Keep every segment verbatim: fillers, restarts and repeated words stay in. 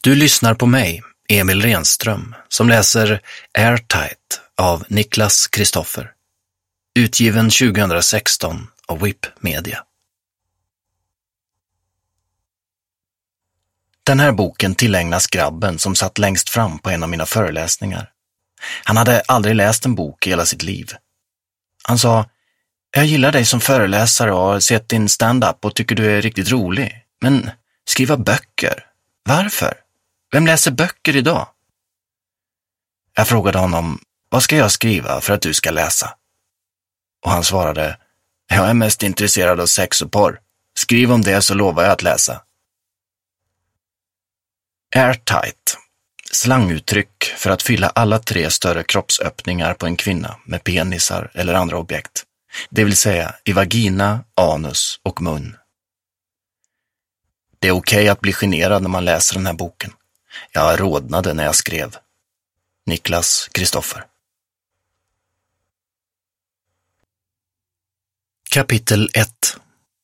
Du lyssnar på mig, Emil Renström, som läser Airtight av Niklas Kristoffer. Utgiven tjugohundrasexton av W I P Media. Den här boken tillägnas grabben som satt längst fram på en av mina föreläsningar. Han hade aldrig läst en bok i hela sitt liv. Han sa: "Jag gillar dig som föreläsare och har sett din stand-up och tycker du är riktigt rolig. Men skriva böcker? Varför? Vem läser böcker idag?" Jag frågade honom: "Vad ska jag skriva för att du ska läsa?" Och han svarade: "Jag är mest intresserad av sex och porr. Skriv om det så lovar jag att läsa." Airtight. Slanguttryck för att fylla alla tre större kroppsöppningar på en kvinna med penisar eller andra objekt. Det vill säga i vagina, anus och mun. Det är okej att bli generad när man läser den här boken. Jag rodnade när jag skrev. Niklas Kristoffer. Kapitel ett.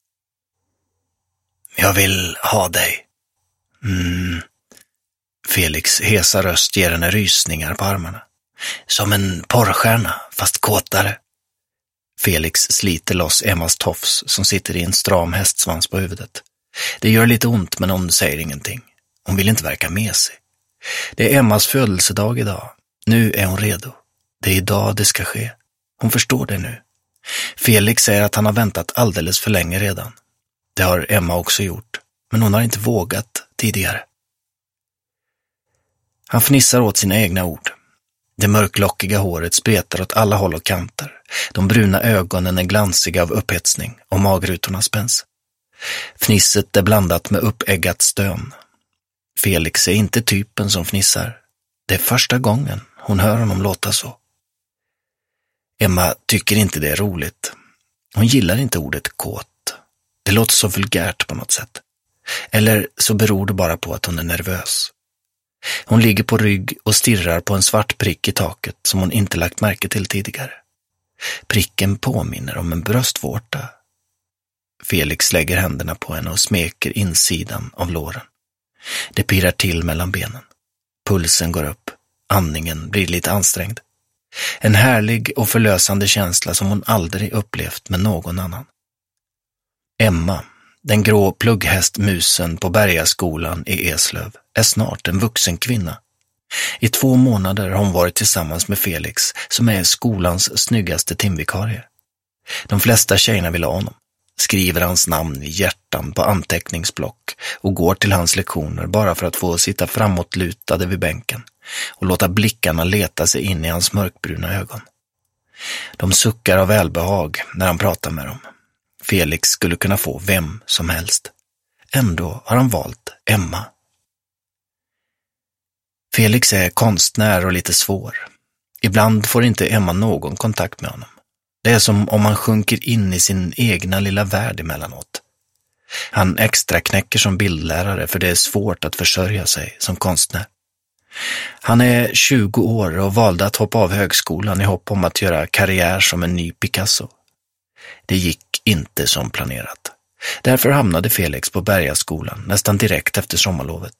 Jag vill ha dig. Mm. Felix hesa röst ger henne rysningar på armarna. Som en porrstjärna, fast kåtare. Felix sliter loss Emmas tofs som sitter i en stram hästsvans på huvudet. Det gör lite ont, men hon säger ingenting. Hon vill inte verka mesig. Det är Emmas födelsedag idag. Nu är hon redo. Det är idag det ska ske. Hon förstår det nu. Felix säger att han har väntat alldeles för länge redan. Det har Emma också gjort, men hon har inte vågat tidigare. Han fnissar åt sina egna ord. Det mörklockiga håret spretar åt alla håll och kanter. De bruna ögonen är glansiga av upphetsning och magrutorna spänns. Fnisset är blandat med uppäggat stön. Felix är inte typen som fnissar. Det är första gången hon hör honom låta så. Emma tycker inte det är roligt. Hon gillar inte ordet kåt. Det låter så vulgärt på något sätt. Eller så beror det bara på att hon är nervös. Hon ligger på rygg och stirrar på en svart prick i taket som hon inte lagt märke till tidigare. Pricken påminner om en bröstvårta. Felix lägger händerna på henne och smeker insidan av låren. Det pirrar till mellan benen. Pulsen går upp. Andningen blir lite ansträngd. En härlig och förlösande känsla som hon aldrig upplevt med någon annan. Emma, den grå plugghästmusen på Bergaskolan i Eslöv, är snart en vuxen kvinna. I två månader har hon varit tillsammans med Felix, som är skolans snyggaste timvikarie. De flesta tjejerna vill ha honom, skriver hans namn i hjärtan på anteckningsblock och går till hans lektioner bara för att få sitta framåtlutade vid bänken och låta blickarna leta sig in i hans mörkbruna ögon. De suckar av välbehag när han pratar med dem. Felix skulle kunna få vem som helst. Ändå har han valt Emma. Felix är konstnär och lite svår. Ibland får inte Emma någon kontakt med honom. Det är som om han sjunker in i sin egna lilla värld emellanåt. Han extra knäcker som bildlärare för det är svårt att försörja sig som konstnär. Han är tjugo år och valde att hoppa av högskolan i hopp om att göra karriär som en ny Picasso. Det gick inte som planerat. Därför hamnade Felix på Bergaskolan nästan direkt efter sommarlovet.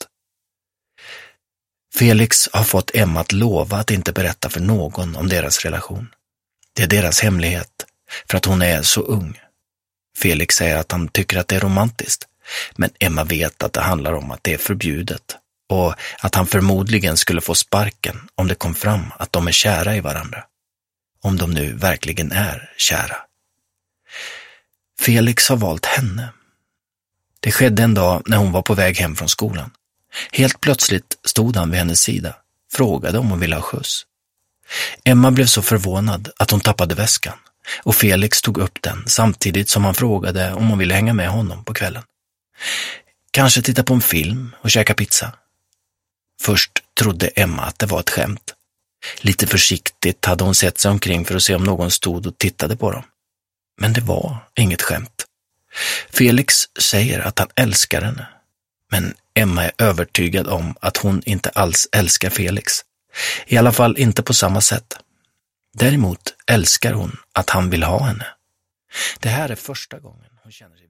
Felix har fått Emma att lova att inte berätta för någon om deras relation. Det är deras hemlighet, för att hon är så ung. Felix säger att han tycker att det är romantiskt, men Emma vet att det handlar om att det är förbjudet och att han förmodligen skulle få sparken om det kom fram att de är kära i varandra. Om de nu verkligen är kära. Felix har valt henne. Det skedde en dag när hon var på väg hem från skolan. Helt plötsligt stod han vid hennes sida, frågade om hon ville ha skjuts. Emma blev så förvånad att hon tappade väskan och Felix tog upp den samtidigt som han frågade om hon ville hänga med honom på kvällen. Kanske titta på en film och käka pizza. Först trodde Emma att det var ett skämt. Lite försiktigt hade hon sett sig omkring för att se om någon stod och tittade på dem. Men det var inget skämt. Felix säger att han älskar henne. Men Emma är övertygad om att hon inte alls älskar Felix. I alla fall inte på samma sätt. Däremot älskar hon att han vill ha henne. Det här är första gången hon känner sig